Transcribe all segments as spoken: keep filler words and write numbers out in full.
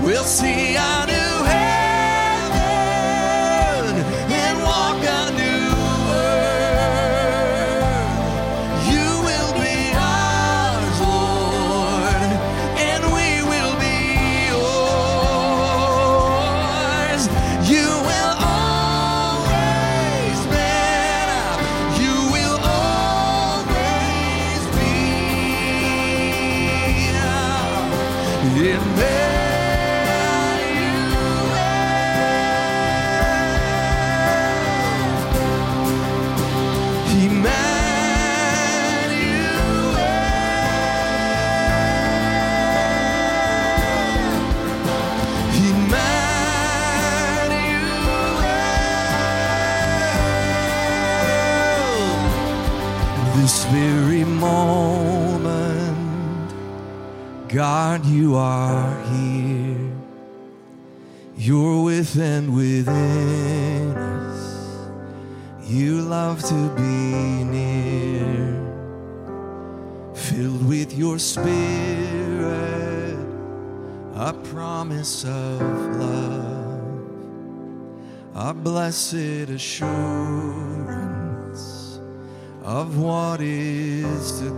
We'll see a new heaven and walk a new earth. You will be ours, Lord, and we will be yours. You will always be, you will always be Emmanuel. This very moment, God, you are here. You're with and within us. You love to be near, filled with your spirit, a promise of love, a blessed assurance of what is to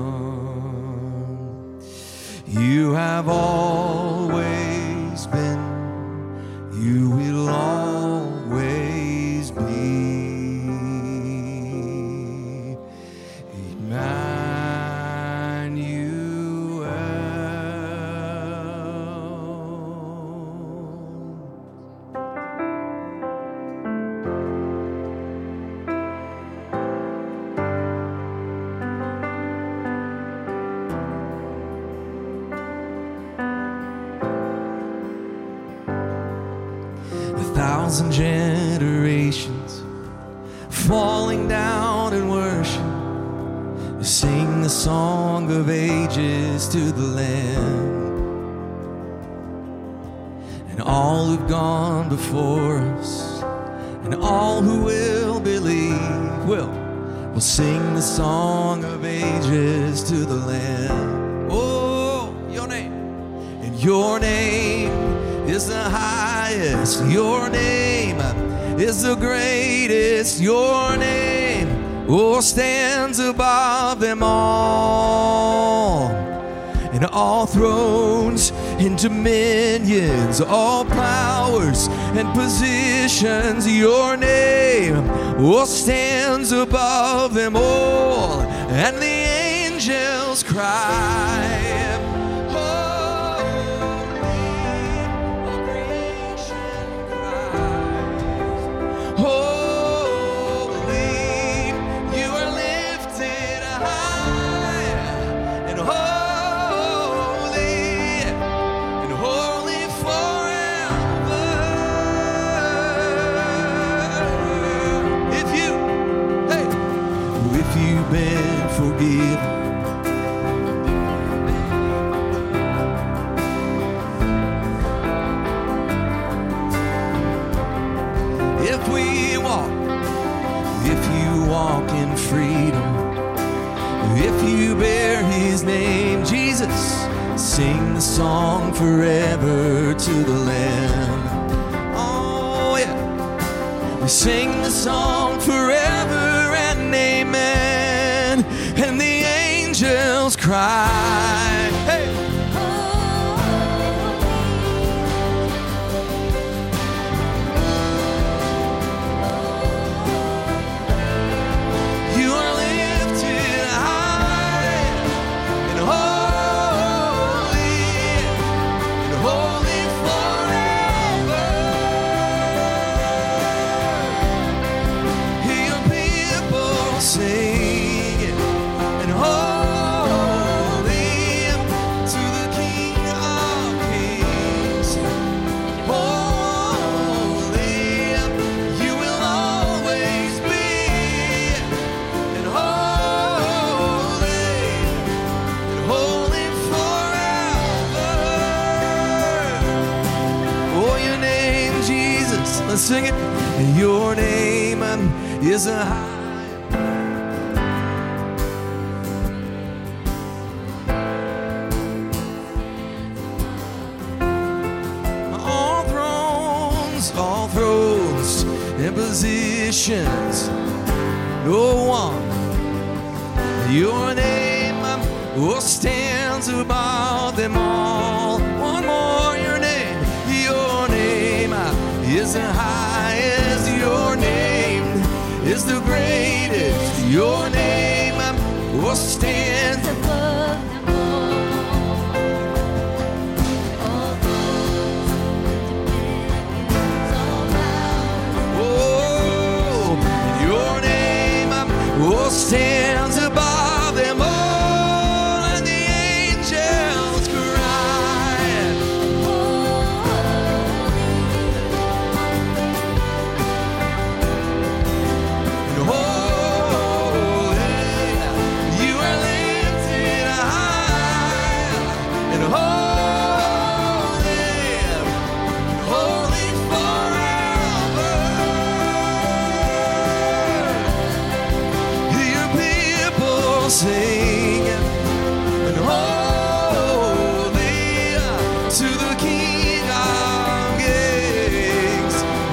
come. You have always been, you will always be thousand generations falling down in worship, sing the song of ages to the Lamb. And all who've gone before us, and all who will believe, will, will sing the song of ages to the Lamb. Oh, your name, and your name is the highest, your name is the greatest, your name, oh, stands above them all. And all thrones and dominions, all powers and positions, your name, oh, stands above them all. And the angels cry, been forgiven. If we walk, if you walk in freedom, if you bear his name, Jesus, sing the song forever to the Lamb. Oh yeah, we sing the song forever and amen. And the angels cry, hey! You are lifted high and holy, and holy forever. Hear your people sing. Let's sing it. Your name is a high. kingdoms, all thrones and positions. No one, your name oh, stands above them all. One more, your name, your name is the highest. Your name is the greatest. Your name oh, stands above them all. All thrones, dominions, all powers. Oh, your name oh, stands above them all. And the angels cry, holy, you are lifted high, and holy, holy forever. Your people sing, and holy to the King of Kings.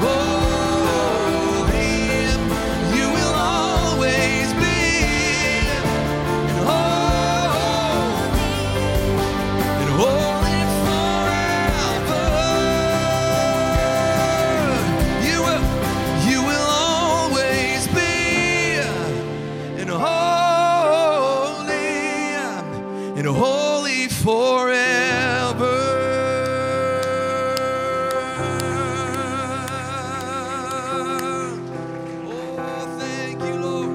Holy, you will always be, and holy, and holy forever. You will, you will always be, and holy, and holy forever. Oh, thank you, Lord.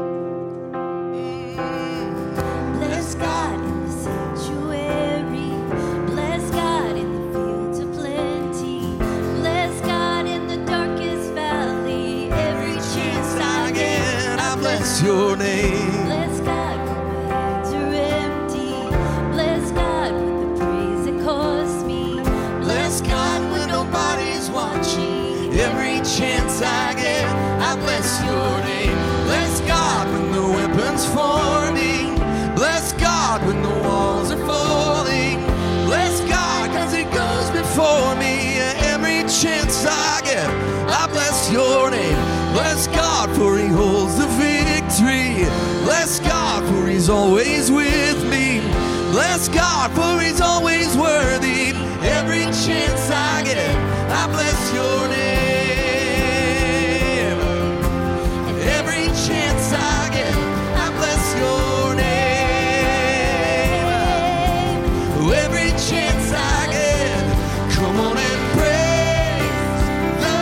Bless God in the sanctuary. Bless God in the fields of plenty. Bless God in the darkest valley. Every chance I get, Again, I bless your name. bless God when my hands are empty. Bless God with the praise it costs me. Bless God when nobody's watching. Every chance I get, I bless your name. Bless God when the weapon's forming. Bless God when the walls are falling. Bless God cause it goes before me. Every chance I get, I bless your name. Bless God for he holds the victory. Bless God for he's always with me. Bless God for he's always worthy. Every chance I get, I bless your name. Every chance I get, I bless your name. Every chance I get, come on and praise the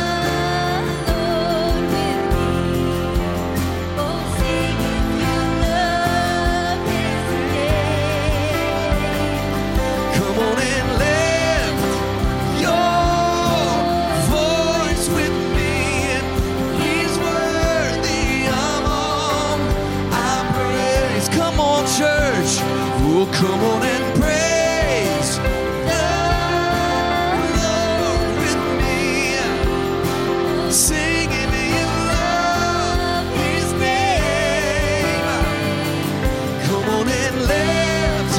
Lord with me. Oh, sing if you love His name. Come on and lift your voice with me. He's worthy of all our praise. Come on, church. Oh, come on and praise the Lord with me. Sing if you love His name. Come on and lift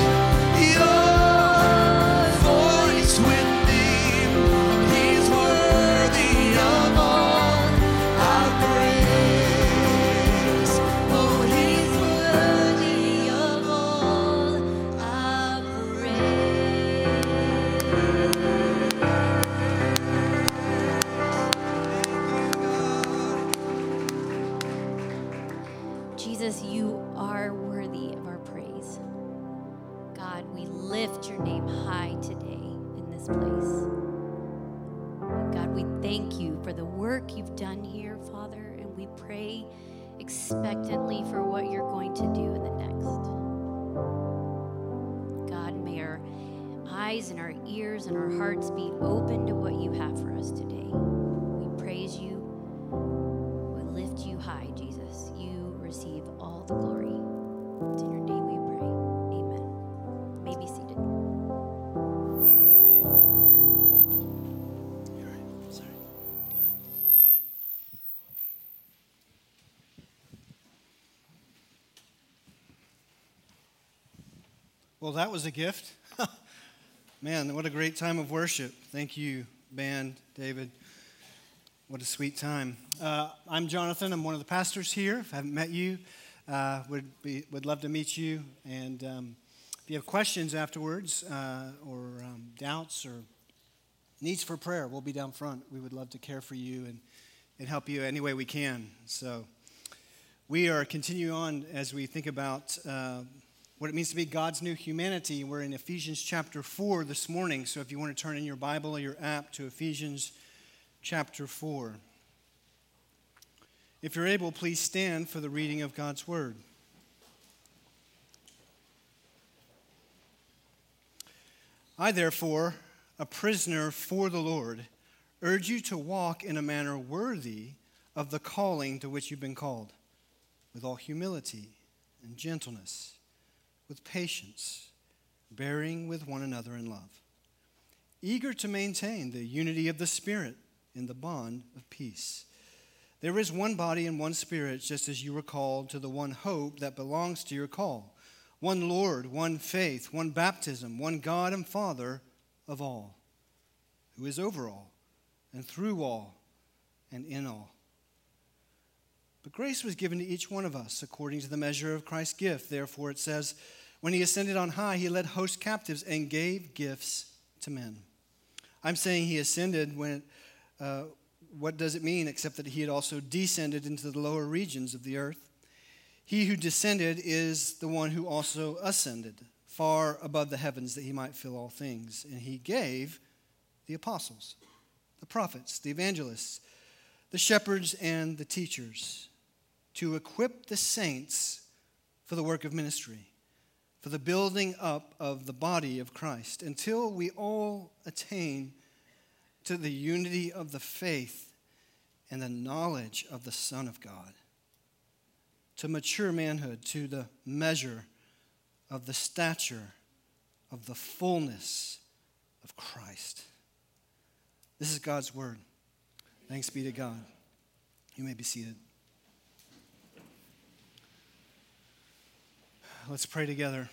your voice with me. He's worthy of all our praise. Oh, He's Worthy of all our praise. Jesus, you are worthy of our praise. God, we lift your name high today in this place. God, we thank you for the work you've done here, Father, and we pray expectantly for what you're going to do in the next. God, may our eyes and our ears and our hearts be open to what you have for us today. We praise you. We lift you high, Jesus. You receive all the glory. It's in your name we pray. Amen. You may be seated. Well, that was a gift. Man, what a great time of worship. Thank you, band, David. What a sweet time. Uh, I'm Jonathan. I'm one of the pastors here. If I haven't met you, uh, would be, would love to meet you. And um, if you have questions afterwards uh, or um, doubts or needs for prayer, we'll be down front. We would love to care for you and, and help you any way we can. So we are continuing on as we think about uh, what it means to be God's new humanity. We're in Ephesians chapter four this morning. So if you want to turn in your Bible or your app to Ephesians chapter four. If you're able, please stand for the reading of God's word. I, therefore, a prisoner for the Lord, urge you to walk in a manner worthy of the calling to which you've been called, with all humility and gentleness, with patience, bearing with one another in love, eager to maintain the unity of the Spirit in the bond of peace. There is one body and one Spirit, just as you were called to the one hope that belongs to your call. One Lord, one faith, one baptism, one God and Father of all, who is over all, and through all, and in all. But grace was given to each one of us according to the measure of Christ's gift. Therefore it says, when he ascended on high, he led hosts captives and gave gifts to men. I'm saying he ascended when Uh, what does it mean except that he had also descended into the lower regions of the earth? He who descended is the one who also ascended far above the heavens that he might fill all things. And he gave the apostles, the prophets, the evangelists, the shepherds, and the teachers to equip the saints for the work of ministry, for the building up of the body of Christ, until we all attain to the unity of the faith and the knowledge of the Son of God, to mature manhood, to the measure of the stature of the fullness of Christ. This is God's word. Thanks be to God. You may be seated. Let's pray together.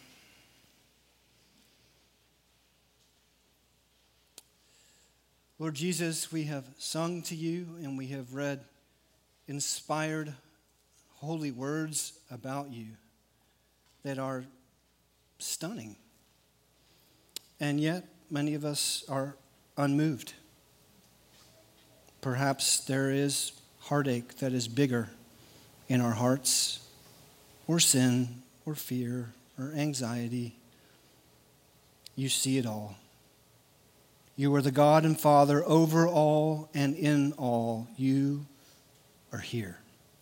Lord Jesus, we have sung to you and we have read inspired holy words about you that are stunning. And yet, many of us are unmoved. Perhaps there is heartache that is bigger in our hearts, or sin, or fear, or anxiety. You see it all. You are the God and Father over all and in all. You are here.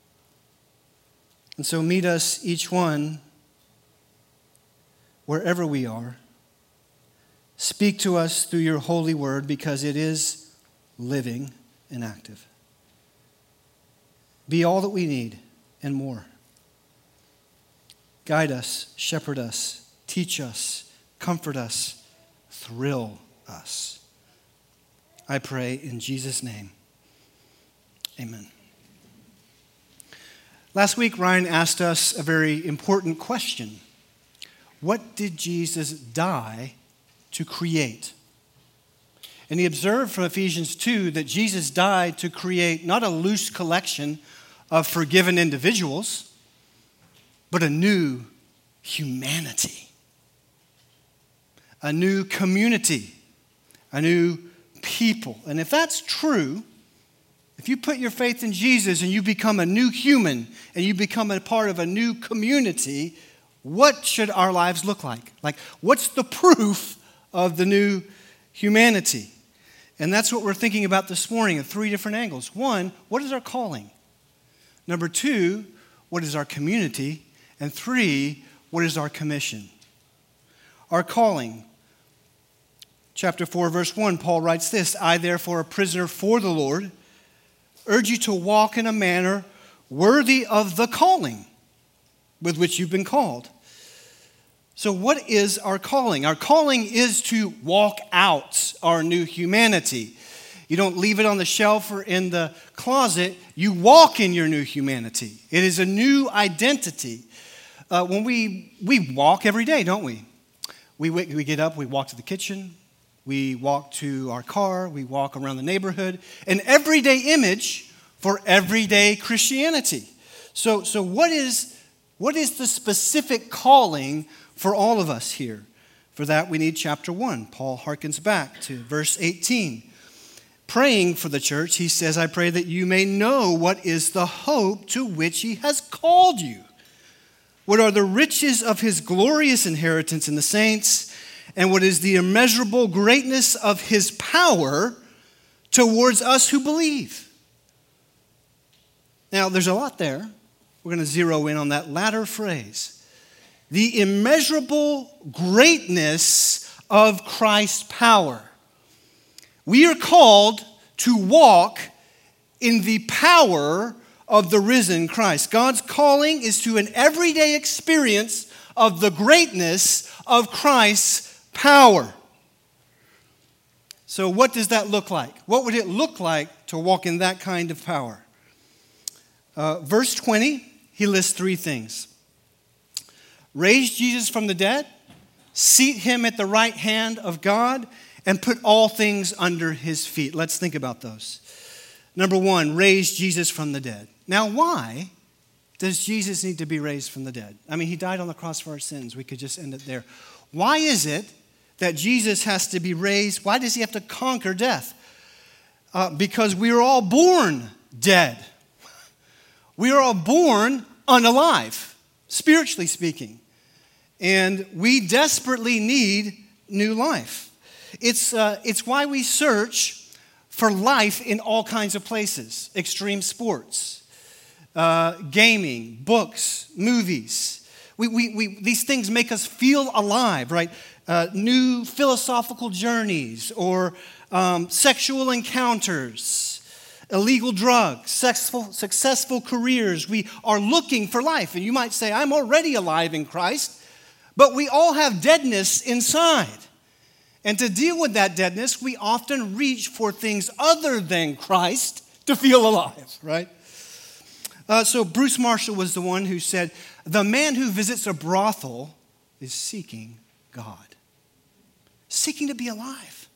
And so meet us, each one, wherever we are. Speak to us through your holy word, because it is living and active. Be all that we need and more. Guide us, shepherd us, teach us, comfort us, thrill us. I pray in Jesus' name. Amen. Last week, Ryan asked us a very important question. What did Jesus die to create? And he observed from Ephesians two that Jesus died to create not a loose collection of forgiven individuals, but a new humanity, a new community, a new people. And if that's true, if you put your faith in Jesus and you become a new human and you become a part of a new community, what should our lives look like? Like, what's the proof of the new humanity? And that's what we're thinking about this morning at three different angles. One, what is our calling? Number two, what is our community? And three, what is our commission? Our calling. Chapter four, verse one, Paul writes this, I, therefore, a prisoner for the Lord, urge you to walk in a manner worthy of the calling with which you've been called. So what is our calling? Our calling is to walk out our new humanity. You don't leave it on the shelf or in the closet. You walk in your new humanity. It is a new identity. Uh, when we we walk every day, don't we? We we get up, we walk to the kitchen, we walk to our car, we walk around the neighborhood, an everyday image for everyday Christianity. So, so what is, what is the specific calling for all of us here? For that, we need chapter one. Paul harkens back to verse eighteen. Praying for the church, he says, I pray that you may know what is the hope to which he has called you. What are the riches of his glorious inheritance in the saints, and what is the immeasurable greatness of his power towards us who believe? Now, there's a lot there. We're going to zero in on that latter phrase. The immeasurable greatness of Christ's power. We are called to walk in the power of the risen Christ. God's calling is to an everyday experience of the greatness of Christ's power. So what does that look like? What would it look like to walk in that kind of power? Uh, verse twenty, he lists three things. Raise Jesus from the dead, seat him at the right hand of God, and put all things under his feet. Let's think about those. Number one, raise Jesus from the dead. Now, why does Jesus need to be raised from the dead? I mean, he died on the cross for our sins. We could just end it there. Why is it that Jesus has to be raised? Why does he have to conquer death? Uh, because we are all born dead. We are all born unalive, spiritually speaking. And we desperately need new life. It's, uh, it's why we search for life in all kinds of places. Extreme sports, uh, gaming, books, movies. We, we, we, these things make us feel alive, right? Uh, new philosophical journeys or um, sexual encounters, illegal drugs, successful, successful careers. We are looking for life. And you might say, I'm already alive in Christ, but we all have deadness inside. And to deal with that deadness, we often reach for things other than Christ to feel alive, right? Uh, so Bruce Marshall was the one who said, the man who visits a brothel is seeking God, seeking to be alive.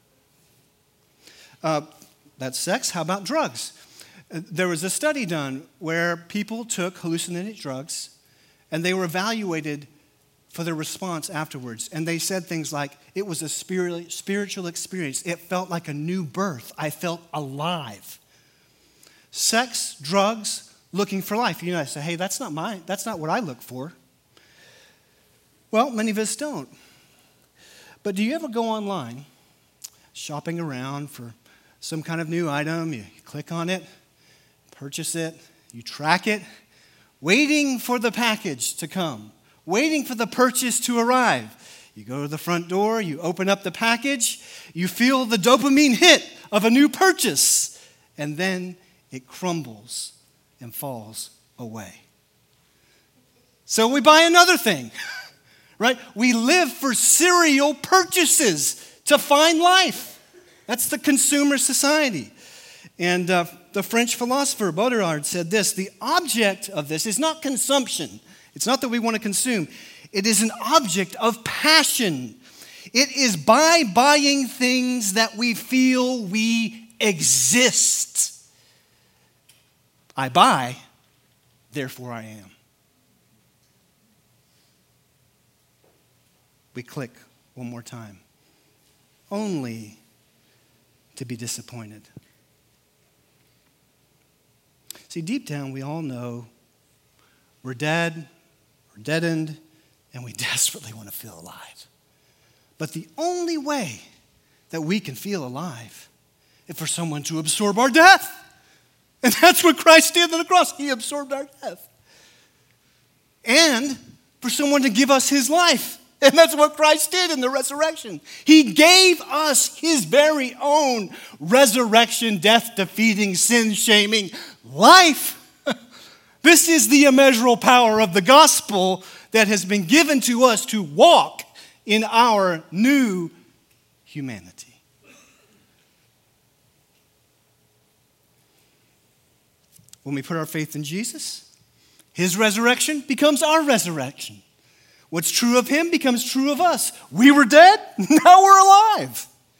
Uh, that's sex. How about drugs? Uh, there was a study done where people took hallucinogenic drugs and they were evaluated for their response afterwards. And they said things like, it was a spirit, spiritual experience. It felt like a new birth. I felt alive. Sex, drugs, looking for life. You know, I say, hey, that's not mine. That's not what I look for. Well, many of us don't. But do you ever go online, shopping around for some kind of new item? You click on it, purchase it, you track it, waiting for the package to come, waiting for the purchase to arrive. You go to the front door, you open up the package, you feel the dopamine hit of a new purchase, and then it crumbles and falls away. So we buy another thing, right? We live for serial purchases to find life. That's the consumer society. And uh, the French philosopher Baudrillard said this, the object of this is not consumption. It's not that we want to consume. It is an object of passion. It is by buying things that we feel we exist. I buy, therefore I am. We click one more time. Only to be disappointed. See, deep down we all know we're dead, we're deadened, and we desperately want to feel alive. But the only way that we can feel alive is for someone to absorb our death. And that's what Christ did on the cross. He absorbed our death. And for someone to give us his life. And that's what Christ did in the resurrection. He gave us his very own resurrection, death-defeating, sin-shaming life. This is the immeasurable power of the gospel that has been given to us to walk in our new humanity. When we put our faith in Jesus, his resurrection becomes our resurrection. What's true of him becomes true of us. We were dead, now we're alive.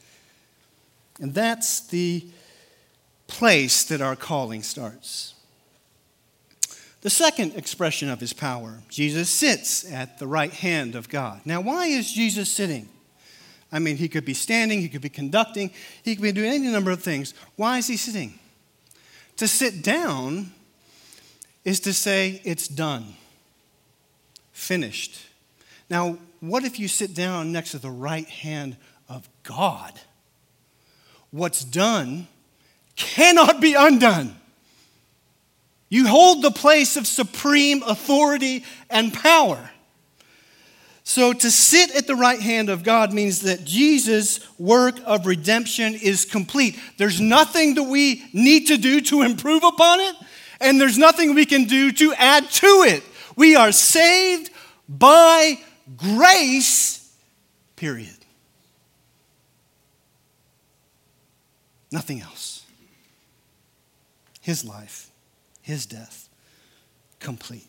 And that's the place that our calling starts. The second expression of his power, Jesus sits at the right hand of God. Now, why is Jesus sitting? I mean, he could be standing, he could be conducting, he could be doing any number of things. Why is he sitting? To sit down is to say, it's done, finished. Now, what if you sit down next to the right hand of God? What's done cannot be undone. You hold the place of supreme authority and power. So to sit at the right hand of God means that Jesus' work of redemption is complete. There's nothing that we need to do to improve upon it, and there's nothing we can do to add to it. We are saved by grace, period. Nothing else. His life, his death, complete.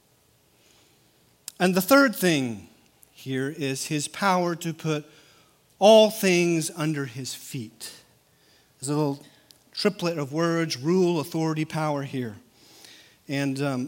And the third thing here is his power to put all things under his feet. There's a little triplet of words: rule, authority, power here. And um,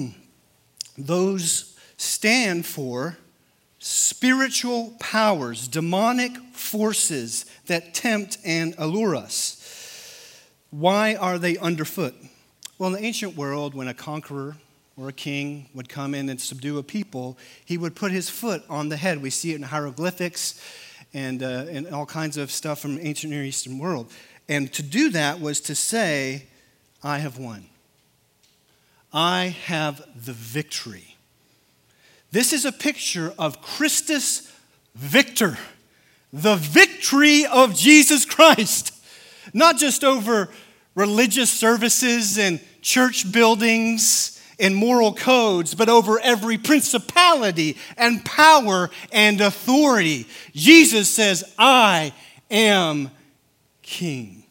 those stand for spiritual powers, demonic forces that tempt and allure us. Why are they underfoot? Well, in the ancient world, when a conqueror or a king would come in and subdue a people, he would put his foot on the head. We see it in hieroglyphics and, uh, and all kinds of stuff from the ancient Near Eastern world. And to do that was to say, I have won. I have the victory. This is a picture of Christus Victor, the victory of Jesus Christ. Not just over religious services and church buildings and moral codes, but over every principality and power and authority. Jesus says, I am King.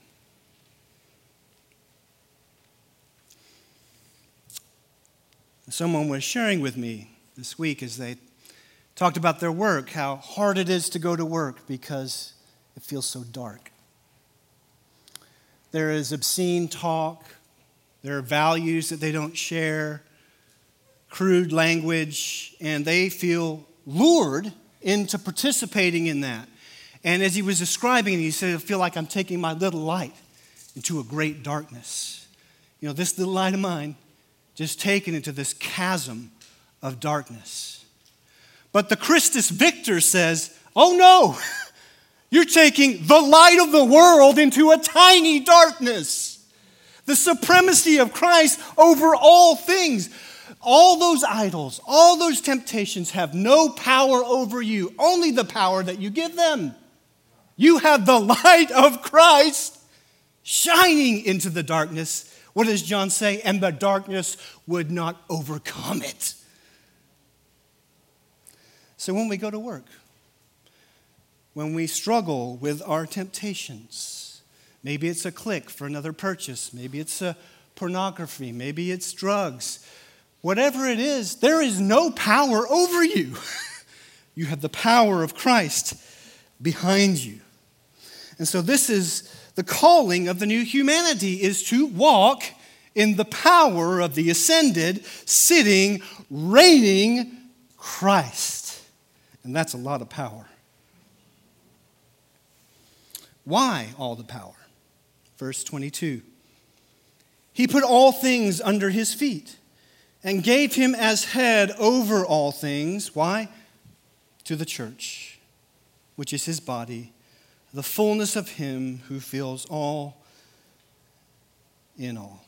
Someone was sharing with me this week as they talked about their work, how hard it is to go to work because it feels so dark. There is obscene talk. There are values that they don't share, crude language, and they feel lured into participating in that. And as he was describing it, he said, I feel like I'm taking my little light into a great darkness. You know, this little light of mine just taken into this chasm of darkness. But the Christus Victor says, oh no, you're taking the light of the world into a tiny darkness. The supremacy of Christ over all things. All those idols, all those temptations have no power over you, only the power that you give them. You have the light of Christ shining into the darkness. What does John say? And the darkness would not overcome it. So when we go to work, when we struggle with our temptations, maybe it's a click for another purchase, maybe it's a pornography, maybe it's drugs, whatever it is, there is no power over you. You have the power of Christ behind you. And so this is the calling of the new humanity, is to walk in the power of the ascended, sitting, reigning Christ. And that's a lot of power. Why all the power? Verse twenty-two. He put all things under his feet and gave him as head over all things. Why? To the church, which is his body, the fullness of him who fills all in all.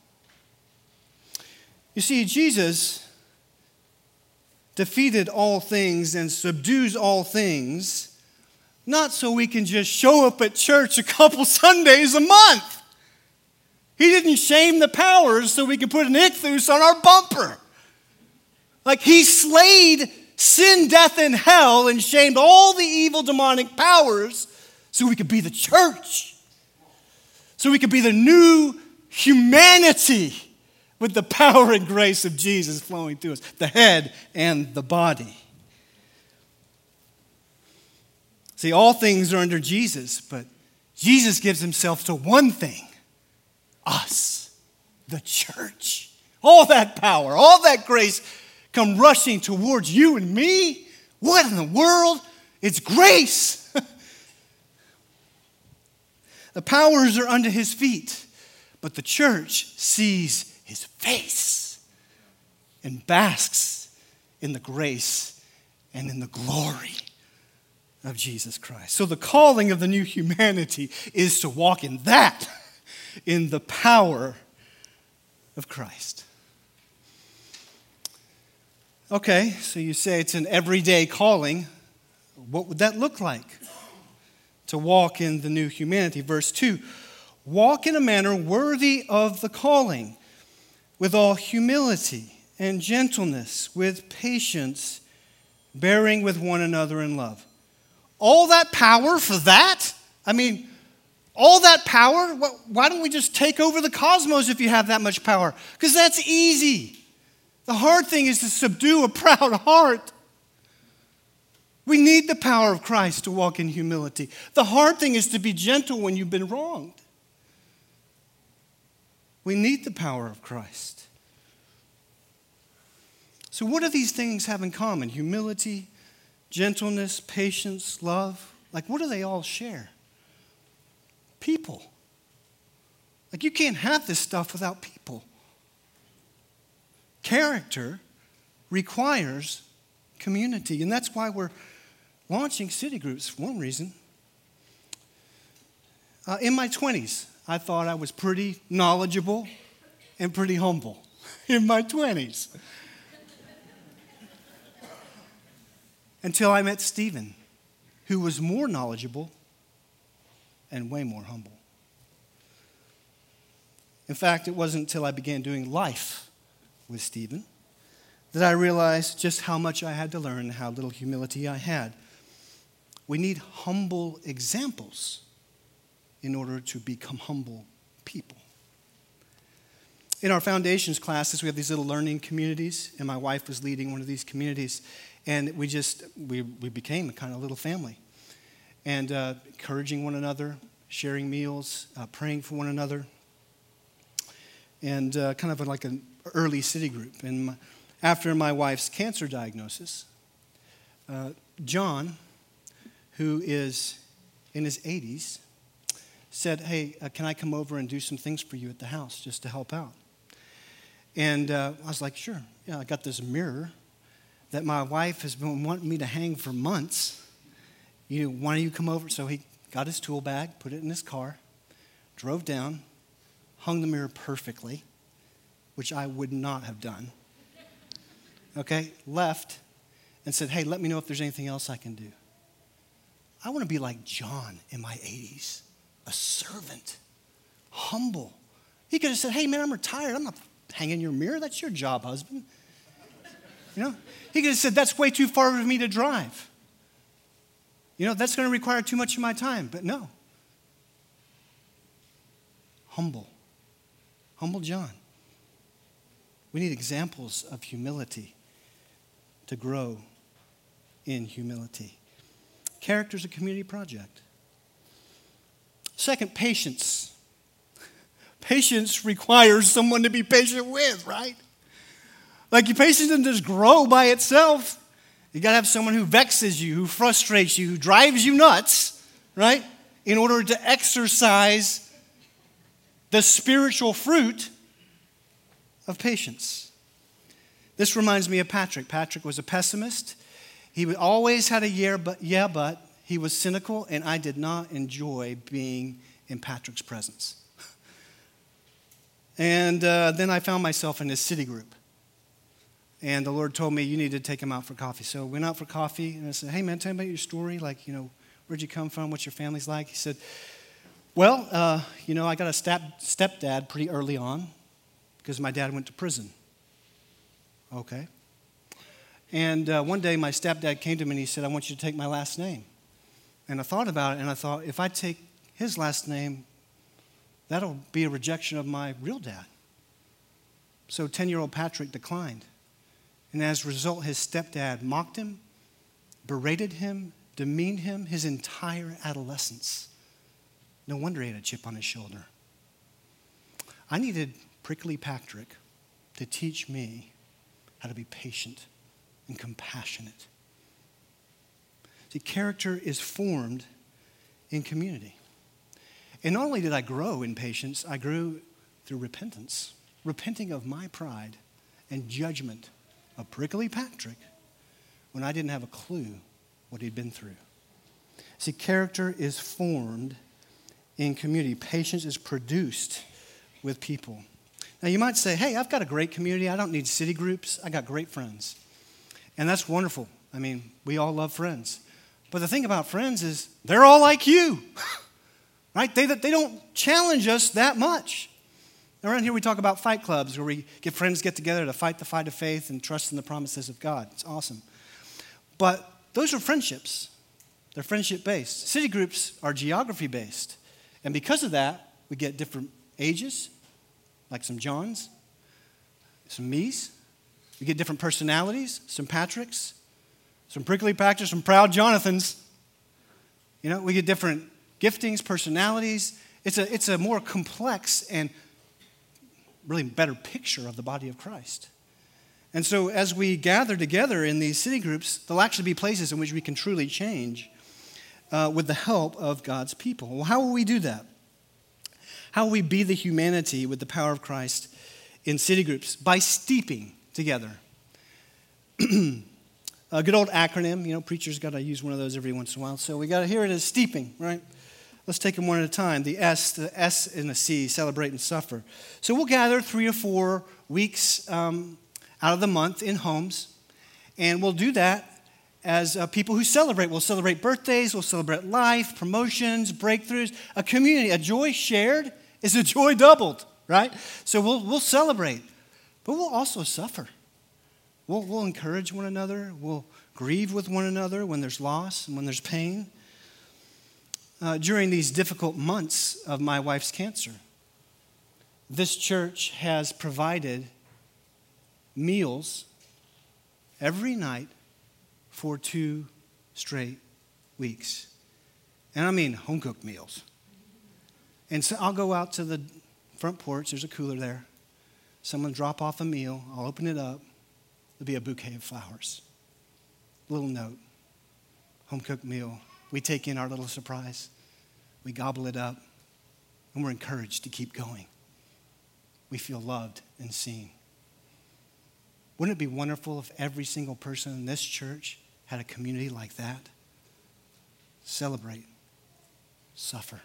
You see, Jesus defeated all things and subdues all things, not so we can just show up at church a couple Sundays a month. He didn't shame the powers so we can put an ichthus on our bumper. Like he slayed sin, death, and hell and shamed all the evil demonic powers so we could be the church. So we could be the new humanity with the power and grace of Jesus flowing through us, the head and the body. See, all things are under Jesus, but Jesus gives himself to one thing, us, the church. All that power, all that grace come rushing towards you and me. What in the world? It's grace. The powers are under his feet, but the church sees his face and basks in the grace and in the glory of Jesus Christ. So the calling of the new humanity is to walk in that, in the power of Christ. Okay, so you say it's an everyday calling. What would that look like? To walk in the new humanity. Verse two, walk in a manner worthy of the calling, with all humility and gentleness, with patience, bearing with one another in love. All that power for that? I mean, all that power? Why don't we just take over the cosmos if you have that much power? Because that's easy. The hard thing is to subdue a proud heart. We need the power of Christ to walk in humility. The hard thing is to be gentle when you've been wronged. We need the power of Christ. So what do these things have in common? Humility, gentleness, patience, love. Like, what do they all share? People. Like, you can't have this stuff without people. Character requires community, and that's why we're launching city groups, for one reason. Uh, in my twenties, I thought I was pretty knowledgeable and pretty humble. In my twenties. Until I met Stephen, who was more knowledgeable and way more humble. In fact, it wasn't until I began doing life with Stephen that I realized just how much I had to learn and how little humility I had. We need humble examples in order to become humble people. In our foundations classes, we have these little learning communities, and my wife was leading one of these communities, and we just, we, we became a kind of little family. And uh, encouraging one another, sharing meals, uh, praying for one another, and uh, kind of like an early city group. And my, after my wife's cancer diagnosis, uh, John, who is in his eighties, said, hey, uh, can I come over and do some things for you at the house just to help out? And uh, I was like, sure. Yeah, I got this mirror that my wife has been wanting me to hang for months. You know, why don't you come over? So he got his tool bag, put it in his car, drove down, hung the mirror perfectly, which I would not have done. Okay, left and said, hey, let me know if there's anything else I can do. I want to be like John in my eighties, a servant, humble. He could have said, hey, man, I'm retired. I'm not hanging your mirror. That's your job, husband. You know, he could have said, that's way too far for me to drive. You know, that's going to require too much of my time. But no. Humble. Humble John. We need examples of humility to grow in humility. Character is a community project. Second, patience. Patience requires someone to be patient with, right? Like, your patience doesn't just grow by itself. You got to have someone who vexes you, who frustrates you, who drives you nuts, right? In order to exercise the spiritual fruit of patience. This reminds me of Patrick. Patrick was a pessimist. He always had a yeah but, yeah, but. He was cynical, and I did not enjoy being in Patrick's presence. And uh, then I found myself in this city group. And the Lord told me, you need to take him out for coffee. So we went out for coffee, and I said, hey, man, tell me about your story. Like, you know, where'd you come from? What's your family's like? He said, well, uh, you know, I got a step stepdad pretty early on because my dad went to prison. Okay. And uh, one day my stepdad came to me and he said, I want you to take my last name. And I thought about it, and I thought, if I take his last name, that'll be a rejection of my real dad. So ten-year-old Patrick declined. And as a result, his stepdad mocked him, berated him, demeaned him his entire adolescence. No wonder he had a chip on his shoulder. I needed Prickly Patrick to teach me how to be patient and compassionate. See, character is formed in community. And not only did I grow in patience, I grew through repentance, repenting of my pride and judgment of Prickly Patrick when I didn't have a clue what he'd been through. See, character is formed in community. Patience is produced with people. Now, you might say, hey, I've got a great community. I don't need city groups. I got great friends. And that's wonderful. I mean, we all love friends. But the thing about friends is they're all like you, right? They, they don't challenge us that much. Around here we talk about fight clubs where we get friends get together to fight the fight of faith and trust in the promises of God. It's awesome. But those are friendships. They're friendship-based. City groups are geography-based. And because of that, we get different ages, like some Johns, some me's. We get different personalities, some Patricks, some Prickly Patricks, some proud Jonathans. You know, we get different giftings, personalities. It's a, it's a more complex and really better picture of the body of Christ. And so as we gather together in these city groups, there'll actually be places in which we can truly change uh, with the help of God's people. Well, how will we do that? How will we be the humanity with the power of Christ in city groups? By steeping together. A good old acronym, you know, preachers got to use one of those every once in a while. So we got to hear it as steeping, right? Let's take them one at a time. The S, the S and the C, celebrate and suffer. So we'll gather three or four weeks um, out of the month in homes, and we'll do that as uh, people who celebrate. We'll celebrate birthdays, we'll celebrate life, promotions, breakthroughs, a community. A joy shared is a joy doubled, right? So we'll we'll celebrate, but we'll also suffer. We'll, we'll encourage one another. We'll grieve with one another when there's loss and when there's pain. Uh, during these difficult months of my wife's cancer, this church has provided meals every night for two straight weeks. And I mean home-cooked meals. And so I'll go out to the front porch. There's a cooler there. Someone drop off a meal. I'll open it up. There'll be a bouquet of flowers. Little note. Home-cooked meal. We take in our little surprise. We gobble it up. And we're encouraged to keep going. We feel loved and seen. Wouldn't it be wonderful if every single person in this church had a community like that? Celebrate. Suffer.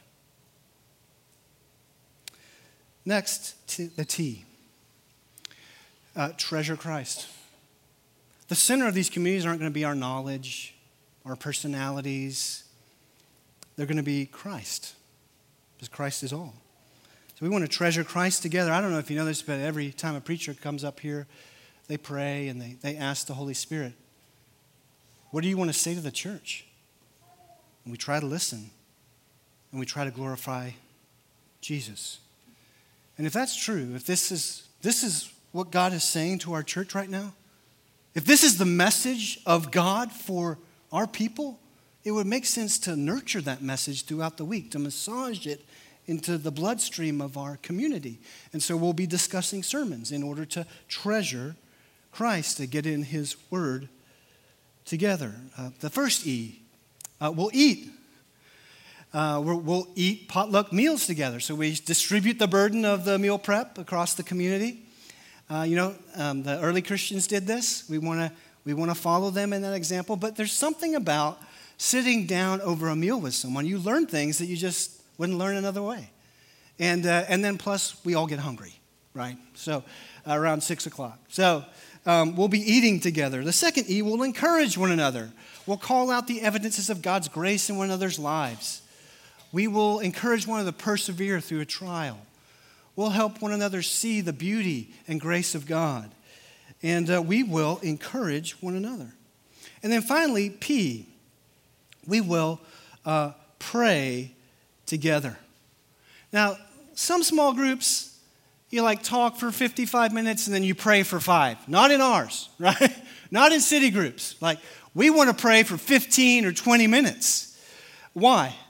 Next, t- the T. Uh, treasure Christ. The center of these communities aren't going to be our knowledge, our personalities. They're going to be Christ, because Christ is all. So we want to treasure Christ together. I don't know if you know this, but every time a preacher comes up here, they pray and they, they ask the Holy Spirit, what do you want to say to the church? And we try to listen, and we try to glorify Jesus. And if that's true, if this is this is what God is saying to our church right now, if this is the message of God for our people, it would make sense to nurture that message throughout the week, to massage it into the bloodstream of our community. And so we'll be discussing sermons in order to treasure Christ, to get in his word together. Uh, the first E, uh, we'll eat. Uh, we'll, we'll eat potluck meals together. So we distribute the burden of the meal prep across the community. Uh, you know, um, the early Christians did this. We want to we want to follow them in that example. But there's something about sitting down over a meal with someone. You learn things that you just wouldn't learn another way. And uh, and then plus we all get hungry, right? So uh, around six o'clock. So um, we'll be eating together. The second E, we'll encourage one another. We'll call out the evidences of God's grace in one another's lives. We will encourage one another to persevere through a trial. We'll help one another see the beauty and grace of God. And uh, we will encourage one another. And then finally, P, we will uh, pray together. Now, some small groups, you like talk for fifty-five minutes and then you pray for five. Not in ours, right? Not in city groups. Like, we want to pray for fifteen or twenty minutes. Why?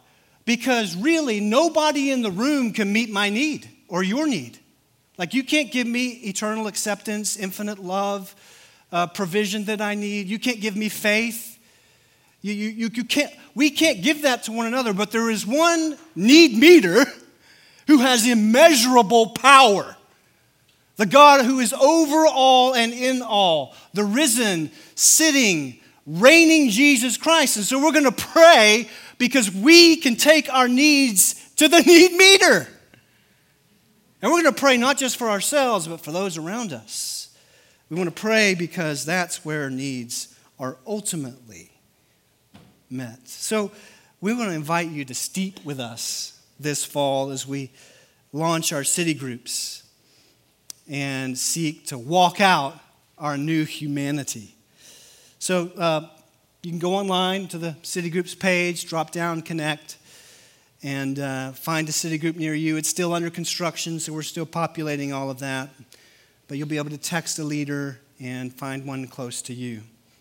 because really nobody in the room can meet my need or your need. Like you can't give me eternal acceptance, infinite love, uh, provision that I need. You can't give me faith. You, you, you, you can't, we can't give that to one another, but there is one need meter who has immeasurable power. The God who is over all and in all, the risen, sitting, reigning Jesus Christ. And so we're going to pray because we can take our needs to the need meter. And we're going to pray not just for ourselves, but for those around us. We want to pray because that's where needs are ultimately met. So we want to invite you to steep with us this fall as we launch our city groups and seek to walk out our new humanity. So uh, you can go online to the City Groups page, drop down, connect, and uh, find a city group near you. It's still under construction, so we're still populating all of that. But you'll be able to text a leader and find one close to you.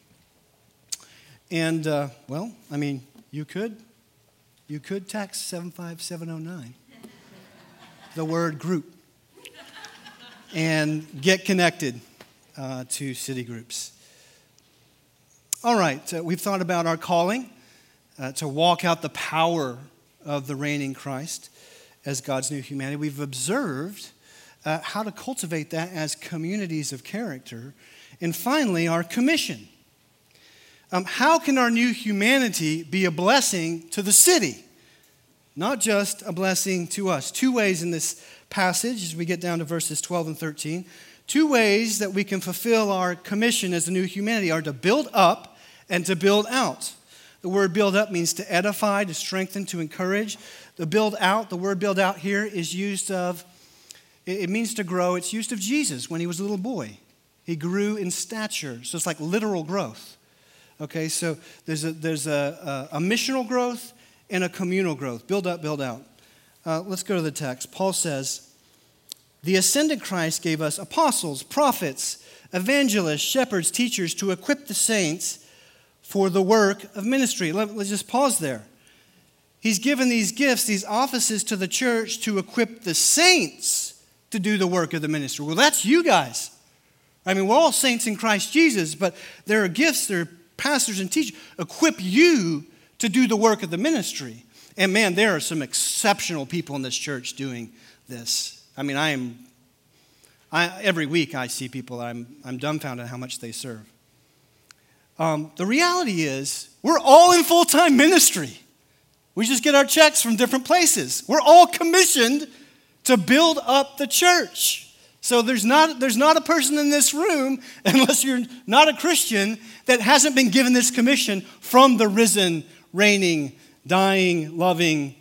And, uh, well, I mean, you could. You could text seven five seven oh nine, the word group, and get connected uh, to city groups. All right, uh, we've thought about our calling uh, to walk out the power of the reigning Christ as God's new humanity. We've observed uh, how to cultivate that as communities of character. And finally, our commission. Um, how can our new humanity be a blessing to the city? Not just a blessing to us. Two ways in this passage as we get down to verses twelve and thirteen. Two ways that we can fulfill our commission as a new humanity are to build up and to build out. The word build up means to edify, to strengthen, to encourage. The build out, the word build out here is used of, it means to grow. It's used of Jesus when he was a little boy. He grew in stature. So it's like literal growth. Okay, so there's a, there's a, a, a missional growth and a communal growth. Build up, build out. Uh, let's go to the text. Paul says, the ascended Christ gave us apostles, prophets, evangelists, shepherds, teachers to equip the saints for the work of ministry. Let, let's just pause there. He's given these gifts, these offices to the church to equip the saints to do the work of the ministry. Well, that's you guys. I mean, we're all saints in Christ Jesus, but there are gifts, there are pastors and teachers equip you to do the work of the ministry. And man, there are some exceptional people in this church doing this. I mean, I am, I, every week I see people, I'm, I'm dumbfounded how much they serve. Um, the reality is, we're all in full-time ministry. We just get our checks from different places. We're all commissioned to build up the church. So there's not, there's not a person in this room, unless you're not a Christian, that hasn't been given this commission from the risen, reigning, dying, loving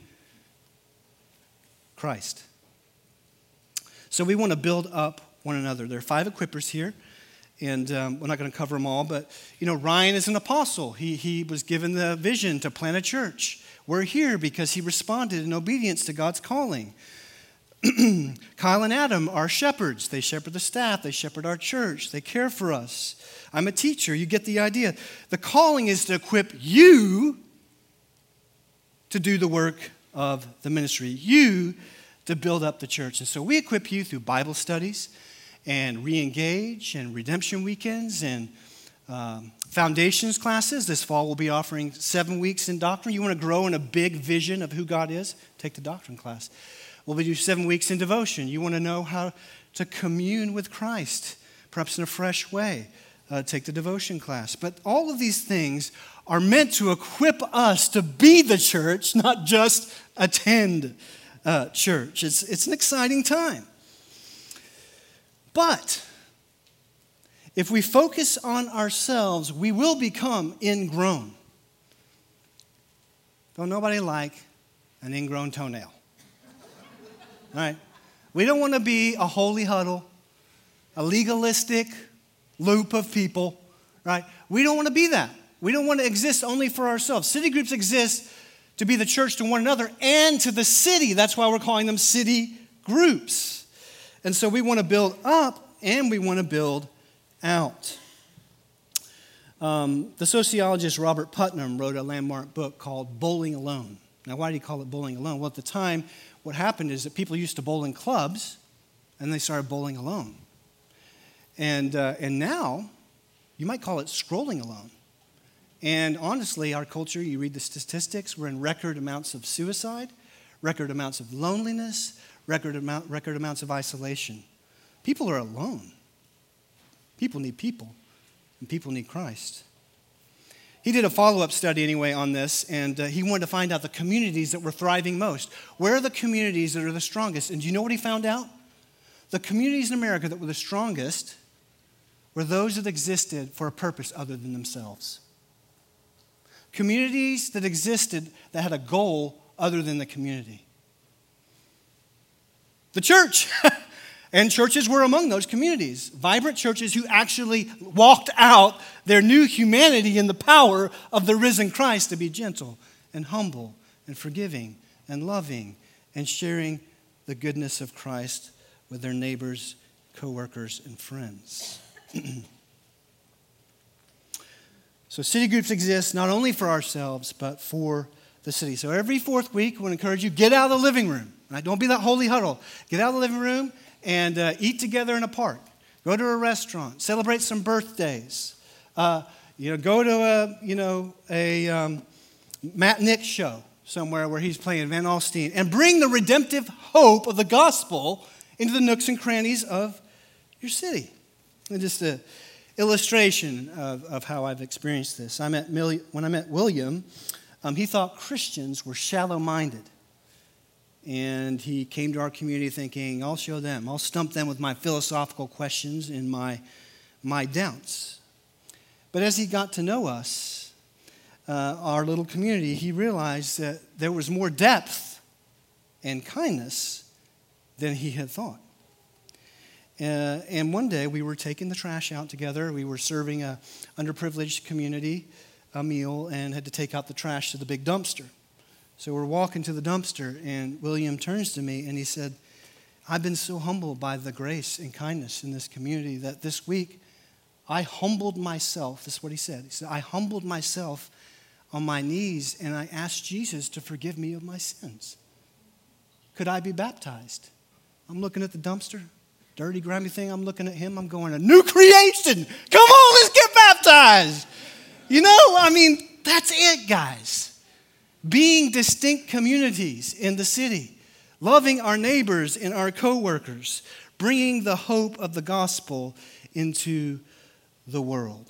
Christ. So we want to build up one another. There are five equippers here. And um, we're not going to cover them all, but, you know, Ryan is an apostle. He, he was given the vision to plant a church. We're here because he responded in obedience to God's calling. Kyle and Adam are shepherds. They shepherd the staff. They shepherd our church. They care for us. I'm a teacher. You get the idea. The calling is to equip you to do the work of the ministry. You to build up the church. And so we equip you through Bible studies and re-engage and redemption weekends and um, foundations classes. This fall we'll be offering seven weeks in doctrine. You want to grow in a big vision of who God is? Take the doctrine class. We'll be doing seven weeks in devotion. You want to know how to commune with Christ, perhaps in a fresh way. Uh, take the devotion class. But all of these things are meant to equip us to be the church, not just attend uh, church. It's, it's an exciting time. But if we focus on ourselves, we will become ingrown. Don't nobody like an ingrown toenail. All right? We don't want to be a holy huddle, a legalistic loop of people, right? We don't want to be that. We don't want to exist only for ourselves. City groups exist to be the church to one another and to the city. That's why we're calling them city groups. And so we want to build up and we want to build out. Um, the sociologist Robert Putnam wrote a landmark book called Bowling Alone. Now, why do you call it bowling alone? Well, at the time, what happened is that people used to bowl in clubs, and they started bowling alone. And, uh, and now, you might call it scrolling alone. And honestly, our culture, you read the statistics, we're in record amounts of suicide, record amounts of loneliness, record, amount, record amounts of isolation. People are alone. People need people, and people need Christ. He did a follow-up study anyway on this, and uh, he wanted to find out the communities that were thriving most. Where are the communities that are the strongest? And do you know what he found out? The communities in America that were the strongest were those that existed for a purpose other than themselves. Communities that existed that had a goal other than the community. The church. And churches were among those communities. Vibrant churches who actually walked out their new humanity in the power of the risen Christ to be gentle and humble and forgiving and loving and sharing the goodness of Christ with their neighbors, coworkers, and friends. So city groups exist not only for ourselves, but for the city. So every fourth week, I want to encourage you, get out of the living room. Right? Don't be that holy huddle. Get out of the living room and uh, eat together in a park. Go to a restaurant. Celebrate some birthdays. Uh, you know, go to a, you know, a um, Matt Nick show somewhere where he's playing Van Alstyne. And bring the redemptive hope of the gospel into the nooks and crannies of your city. And just an illustration of, of how I've experienced this. I met Millie, when I met William, um, he thought Christians were shallow-minded. And he came to our community thinking, I'll show them. I'll stump them with my philosophical questions and my, my doubts. But as he got to know us, uh, our little community, he realized that there was more depth and kindness than he had thought. Uh, and one day we were taking the trash out together. We were serving a underprivileged community a meal and had to take out the trash to the big dumpster. So we're walking to the dumpster, and William turns to me and he said, I've been so humbled by the grace and kindness in this community that this week I humbled myself. This is what he said. He said, I humbled myself on my knees and I asked Jesus to forgive me of my sins. Could I be baptized? I'm looking at the dumpster, dirty, grimy thing. I'm looking at him. I'm going, a new creation. Come on, let's get baptized. You know, I mean, that's it, guys. Being distinct communities in the city, loving our neighbors and our coworkers, bringing the hope of the gospel into the world.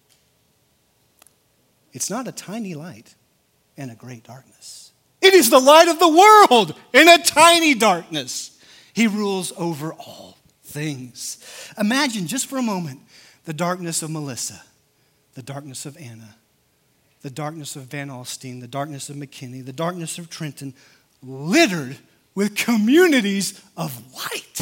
It's not a tiny light in a great darkness. It is the light of the world in a tiny darkness. He rules over all things. Imagine just for a moment the darkness of Melissa, the darkness of Anna, the darkness of Van Alstyne, the darkness of McKinney, the darkness of Trenton, littered with communities of light.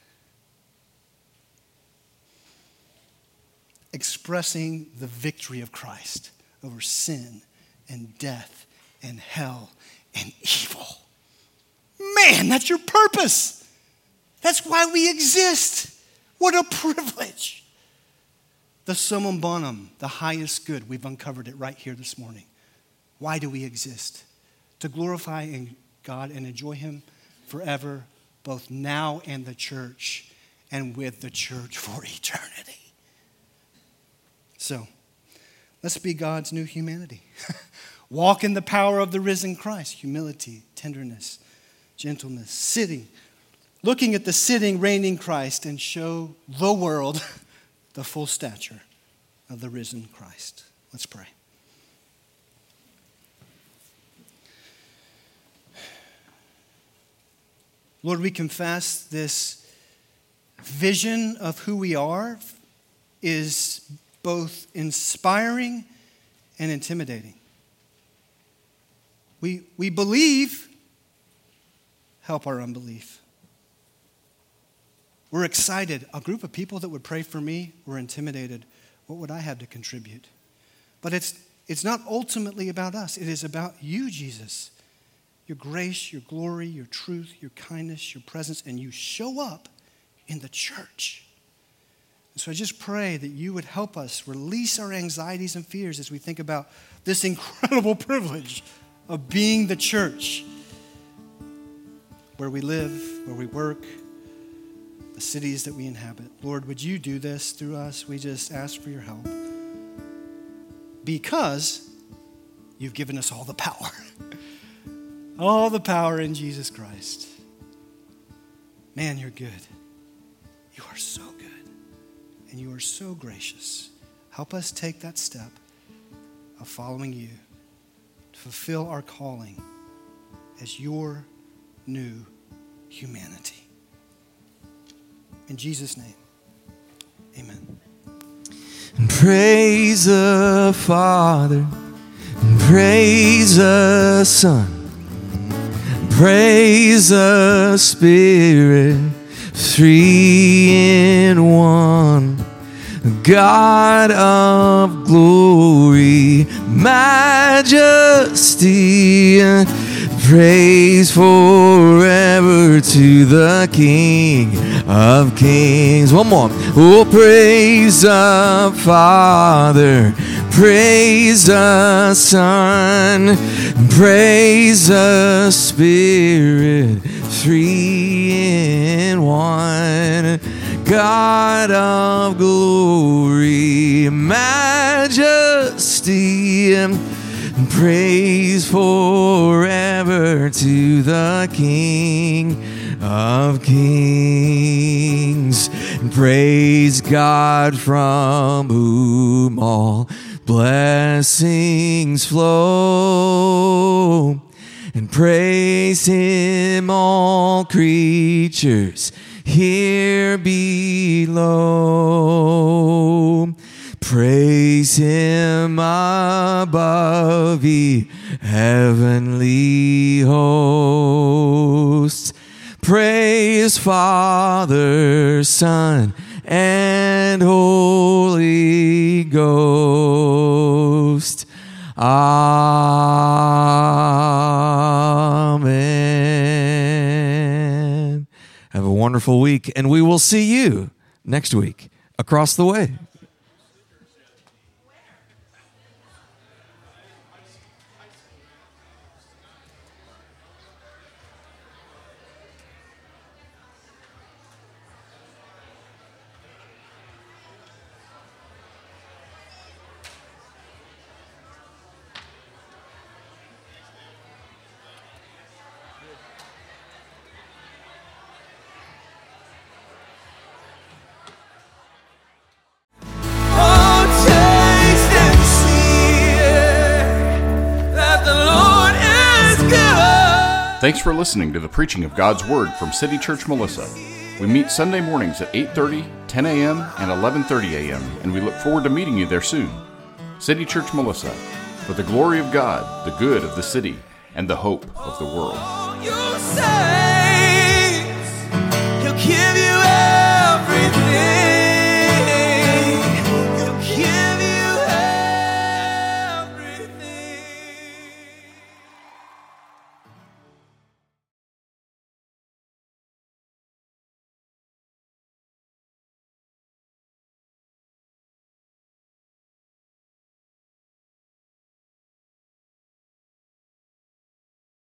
Expressing the victory of Christ over sin and death and hell and evil. Man, that's your purpose. That's why we exist. What a privilege. The summum bonum, the highest good, we've uncovered it right here this morning. Why do we exist? To glorify God and enjoy Him forever, both now and the church, and with the church for eternity. So, let's be God's new humanity. Walk in the power of the risen Christ. Humility, tenderness, gentleness, sitting, looking at the sitting, reigning Christ, and show the world the full stature of the risen Christ. Let's pray. Lord, we confess this vision of who we are is both inspiring and intimidating. We, we believe, help our unbelief. We're excited. A group of people that would pray for me were intimidated. What would I have to contribute? But it's, it's not ultimately about us. It is about you, Jesus. Your grace, your glory, your truth, your kindness, your presence, and you show up in the church. And so I just pray that you would help us release our anxieties and fears as we think about this incredible privilege of being the church where we live, where we work, the cities that we inhabit. Lord, would you do this through us? We just ask for your help because you've given us all the power. All the power in Jesus Christ. Man, you're good. You are so good. And you are so gracious. Help us take that step of following you to fulfill our calling as your new humanity. In Jesus' name, amen. And praise the Father, and praise the Son, praise the Spirit, three in one, God of glory, majesty, praise forever to the King of kings. One more. Oh, praise the Father, praise the Son, praise the Spirit, three in one, God of glory, majesty, praise forever to the King of kings. Praise God from whom all blessings flow, and praise him all creatures here below. Praise him above ye heavenly hosts. Praise Father, Son, and Holy Ghost. Amen. Have a wonderful week, and we will see you next week across the way. Thanks for listening to the preaching of God's Word from City Church Melissa. We meet Sunday mornings at eight thirty, ten a.m., and eleven thirty a.m., and we look forward to meeting you there soon. City Church Melissa, for the glory of God, the good of the city, and the hope of the world.